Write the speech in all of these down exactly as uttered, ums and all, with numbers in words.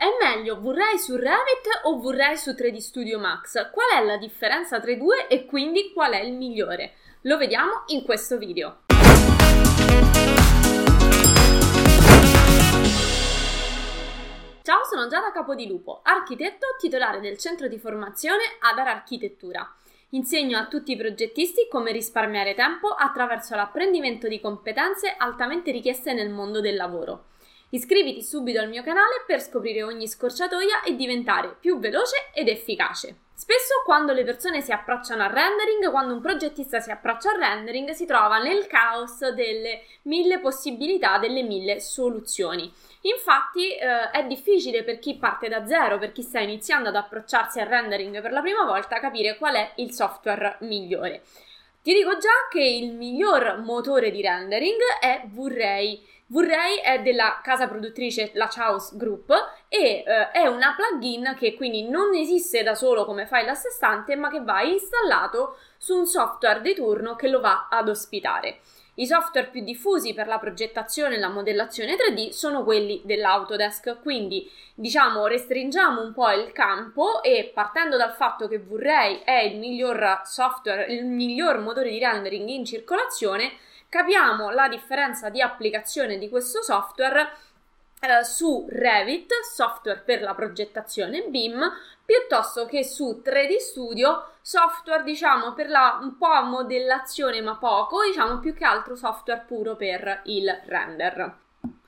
È meglio V-Ray su Revit o V-Ray su tre D Studio Max? Qual è la differenza tra i due e quindi qual è il migliore? Lo vediamo in questo video. Ciao, sono Giada Capodilupo, architetto titolare del centro di formazione Adar Architettura. Insegno a tutti i progettisti come risparmiare tempo attraverso l'apprendimento di competenze altamente richieste nel mondo del lavoro. Iscriviti subito al mio canale per scoprire ogni scorciatoia e diventare più veloce ed efficace. Spesso quando le persone si approcciano al rendering, quando un progettista si approccia al rendering, si trova nel caos delle mille possibilità, delle mille soluzioni. Infatti eh, è difficile per chi parte da zero, per chi sta iniziando ad approcciarsi al rendering per la prima volta, capire qual è il software migliore. Ti dico già che il miglior motore di rendering è V-Ray. V-Ray è della casa produttrice La Chaos Group e eh, è una plugin che quindi non esiste da solo come file a sé stante, ma che va installato su un software di turno che lo va ad ospitare. I software più diffusi per la progettazione e la modellazione tre D sono quelli dell'Autodesk, quindi diciamo restringiamo un po' il campo e partendo dal fatto che V-Ray è il miglior software, il miglior motore di rendering in circolazione, capiamo la differenza di applicazione di questo software eh, su Revit, software per la progettazione B I M, piuttosto che su tre D Studio, software diciamo per la un po' modellazione ma poco, diciamo più che altro software puro per il render.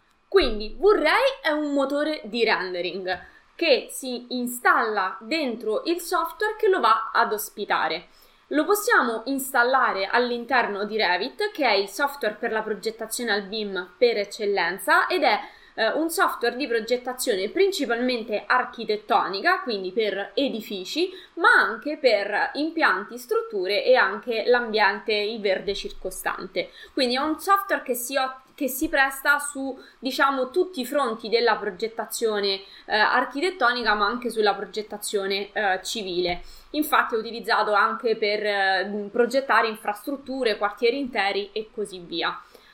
Quindi V-Ray è un motore di rendering che si installa dentro il software che lo va ad ospitare. Lo possiamo installare all'interno di Revit, che è il software per la progettazione al B I M per eccellenza ed è eh, un software di progettazione principalmente architettonica, quindi per edifici, ma anche per impianti, strutture e anche l'ambiente, il verde circostante. Quindi è un software che si che si presta su, diciamo, tutti i fronti della progettazione eh, architettonica, ma anche sulla progettazione eh, civile. Infatti è utilizzato anche per eh, progettare infrastrutture, quartieri interi e così via.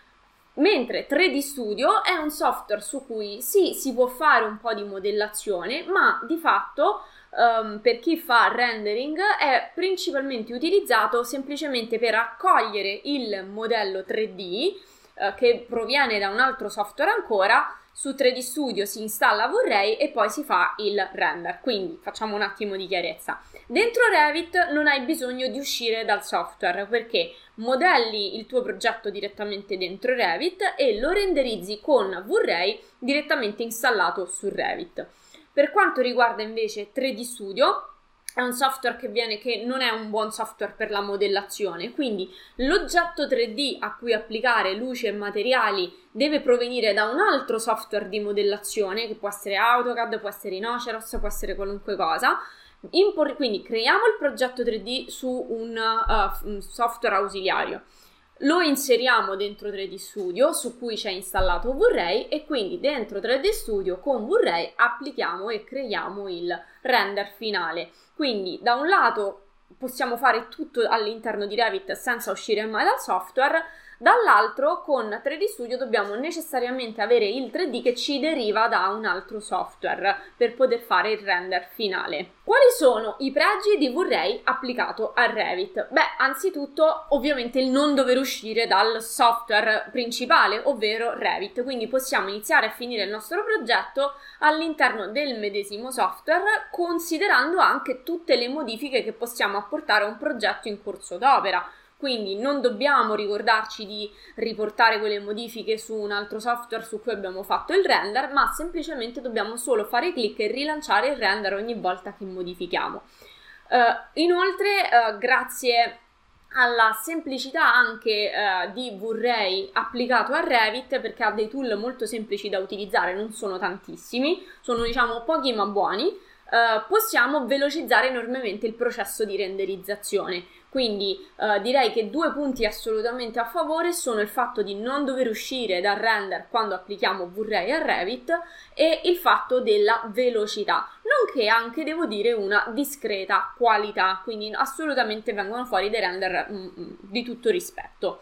Mentre tre D Studio è un software su cui sì, si può fare un po' di modellazione, ma di fatto um, per chi fa rendering è principalmente utilizzato semplicemente per accogliere il modello tre D eh, che proviene da un altro software ancora. Su tre D Studio si installa V-Ray e poi si fa il render. Quindi facciamo un attimo di chiarezza. Dentro Revit non hai bisogno di uscire dal software perché modelli il tuo progetto direttamente dentro Revit e lo renderizzi con V-Ray direttamente installato su Revit. Per quanto riguarda invece tre D Studio, è un software che viene che non è un buon software per la modellazione, quindi l'oggetto tre D a cui applicare luce e materiali deve provenire da un altro software di modellazione, che può essere AutoCAD, può essere Inoceros, può essere qualunque cosa. Impor- quindi creiamo il progetto tre D su un, uh, un software ausiliario, lo inseriamo dentro tre D Studio su cui c'è installato V-Ray e quindi dentro tre D Studio con V-Ray applichiamo e creiamo il render finale. Quindi da un lato possiamo fare tutto all'interno di Revit senza uscire mai dal software, dall'altro con tre D Studio dobbiamo necessariamente avere il tre D che ci deriva da un altro software per poter fare il render finale. Quali sono i pregi di V-Ray applicato a Revit? Beh, anzitutto ovviamente il non dover uscire dal software principale, ovvero Revit, quindi possiamo iniziare a finire il nostro progetto all'interno del medesimo software, considerando anche tutte le modifiche che possiamo apportare a un progetto in corso d'opera. Quindi non dobbiamo ricordarci di riportare quelle modifiche su un altro software su cui abbiamo fatto il render, ma semplicemente dobbiamo solo fare clic e rilanciare il render ogni volta che modifichiamo. Uh, inoltre, uh, grazie alla semplicità anche uh, di V-Ray applicato a Revit, perché ha dei tool molto semplici da utilizzare, non sono tantissimi, sono diciamo pochi ma buoni, Uh, possiamo velocizzare enormemente il processo di renderizzazione. Quindi uh, direi che due punti assolutamente a favore sono il fatto di non dover uscire dal render quando applichiamo V-Ray a Revit e il fatto della velocità, nonché anche devo dire una discreta qualità, quindi assolutamente vengono fuori dei render mm, di tutto rispetto.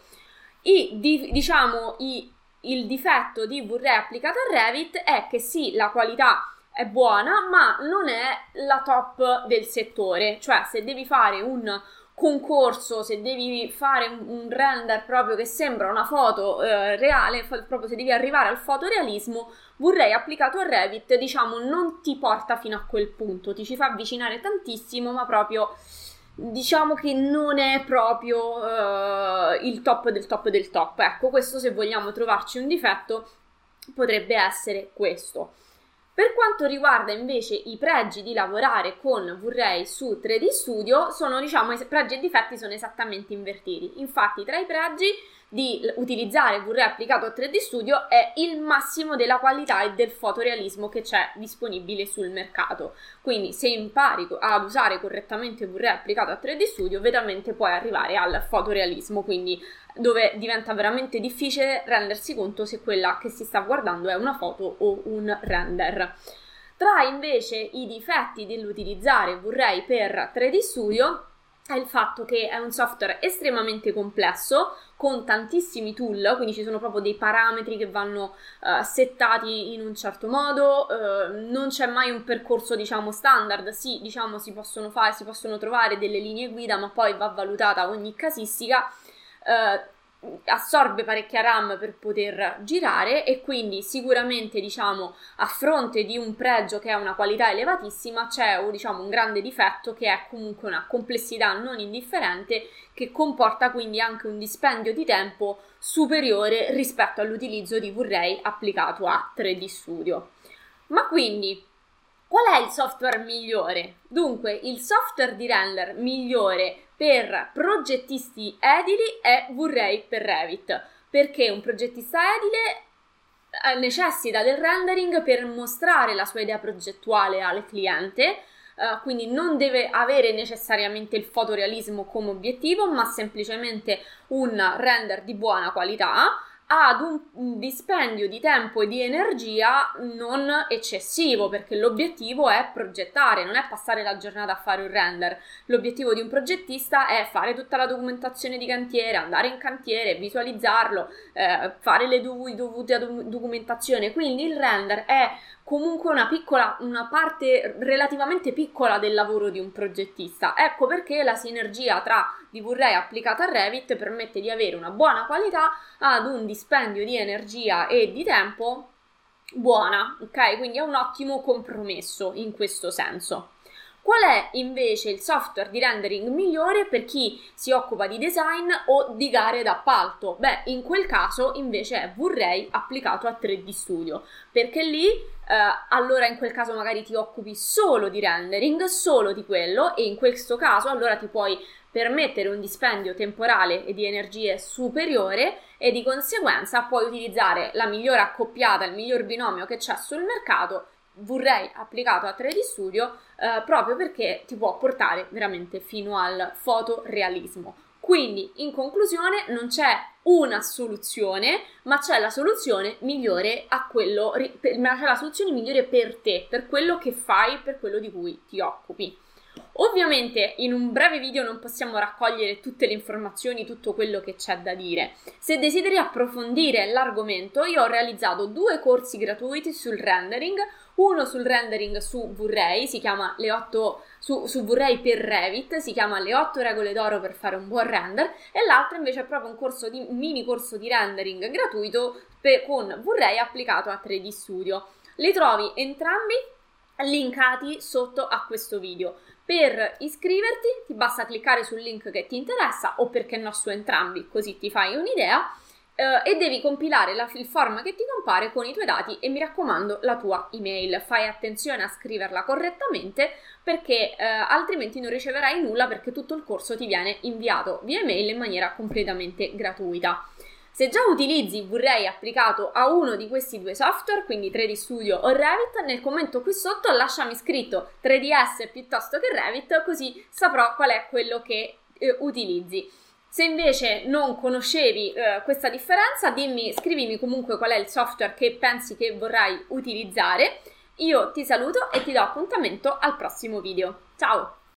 I, di, diciamo i, il difetto di V-Ray applicato a Revit è che sì, la qualità è buona, ma non è la top del settore. Cioè, se devi fare un concorso, se devi fare un, un render proprio che sembra una foto eh, reale, fa- proprio se devi arrivare al fotorealismo, Vray applicato a Revit, diciamo, non ti porta fino a quel punto, ti ci fa avvicinare tantissimo, ma proprio diciamo che non è proprio uh, il top del top del top. Ecco, questo, se vogliamo trovarci un difetto, potrebbe essere questo. Per quanto riguarda invece i pregi di lavorare con Vray su tre D Studio, sono, diciamo, i pregi e difetti sono esattamente invertiti. Infatti, tra i pregi di utilizzare Vray applicato a tre D Studio è il massimo della qualità e del fotorealismo che c'è disponibile sul mercato. Quindi, se impari ad usare correttamente Vray applicato a tre D Studio, veramente puoi arrivare al fotorealismo, quindi dove diventa veramente difficile rendersi conto se quella che si sta guardando è una foto o un render. Tra invece i difetti dell'utilizzare Vray per tre D Studio è il fatto che è un software estremamente complesso, con tantissimi tool, quindi ci sono proprio dei parametri che vanno uh, settati in un certo modo, uh, non c'è mai un percorso, diciamo, standard. Sì, diciamo, si possono fare, si possono trovare delle linee guida, ma poi va valutata ogni casistica. Uh, assorbe parecchia RAM per poter girare, e quindi sicuramente, diciamo, a fronte di un pregio che ha una qualità elevatissima, c'è, diciamo, un grande difetto che è comunque una complessità non indifferente, che comporta quindi anche un dispendio di tempo superiore rispetto all'utilizzo di Vray applicato a tre D Studio. Ma quindi qual è il software migliore? Dunque, il software di render migliore per progettisti edili è Vray per Revit, perché un progettista edile necessita del rendering per mostrare la sua idea progettuale al cliente, uh, quindi non deve avere necessariamente il fotorealismo come obiettivo, ma semplicemente un render di buona qualità, ad un dispendio di tempo e di energia non eccessivo, perché l'obiettivo è progettare, non è passare la giornata a fare un render. L'obiettivo di un progettista è fare tutta la documentazione di cantiere, andare in cantiere, visualizzarlo, eh, fare le dov- dovute documentazione. Quindi il render è comunque una piccola, una parte relativamente piccola del lavoro di un progettista. Ecco perché la sinergia tra di Vray applicata a Revit permette di avere una buona qualità ad un dispendio di energia e di tempo buona, ok? Quindi è un ottimo compromesso in questo senso. Qual è invece il software di rendering migliore per chi si occupa di design o di gare d'appalto? Beh, in quel caso invece è Vray applicato a tre D Studio, perché lì eh, allora in quel caso magari ti occupi solo di rendering, solo di quello, e in questo caso allora ti puoi permettere un dispendio temporale e di energie superiore, e di conseguenza puoi utilizzare la migliore accoppiata, il miglior binomio che c'è sul mercato, Vray applicato a tre D Studio, eh, proprio perché ti può portare veramente fino al fotorealismo. Quindi, in conclusione, non c'è una soluzione, ma c'è la soluzione migliore a quello, ma c'è la soluzione migliore per te, per quello che fai, per quello di cui ti occupi. Ovviamente in un breve video non possiamo raccogliere tutte le informazioni, tutto quello che c'è da dire. Se desideri approfondire l'argomento, io ho realizzato due corsi gratuiti sul rendering, uno sul rendering su Vray, si chiama le otto su, su Vray per Revit, si chiama le otto regole d'oro per fare un buon render, e l'altro invece è proprio un corso di un mini corso di rendering gratuito per, con Vray applicato a tre D Studio. Li trovi entrambi linkati sotto a questo video. Per iscriverti ti basta cliccare sul link che ti interessa, o perché no su entrambi, così ti fai un'idea, eh, e devi compilare la, il form che ti compare con i tuoi dati e, mi raccomando, la tua email. Fai attenzione a scriverla correttamente, perché eh, altrimenti non riceverai nulla, perché tutto il corso ti viene inviato via email in maniera completamente gratuita. Se già utilizzi Vray applicato a uno di questi due software, quindi tre D Studio o Revit, nel commento qui sotto lasciami scritto tre D S piuttosto che Revit, così saprò qual è quello che eh, utilizzi. Se invece non conoscevi eh, questa differenza, dimmi, scrivimi comunque qual è il software che pensi che vorrai utilizzare. Io ti saluto e ti do appuntamento al prossimo video. Ciao!